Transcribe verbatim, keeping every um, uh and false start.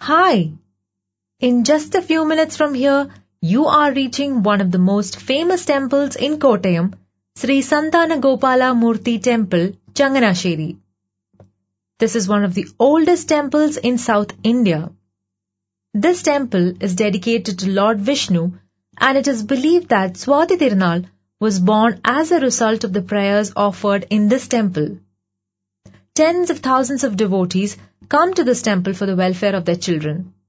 Hi! In just a few minutes from here, you are reaching one of the most famous temples in Kottayam, Sri Santana Gopala Murthy Temple, Changanasheri. This is one of the oldest temples in South India. This temple is dedicated to Lord Vishnu, and it is believed that Swati Tirunal was born as a result of the prayers offered in this temple. Tens of thousands of devotees come to this temple for the welfare of their children.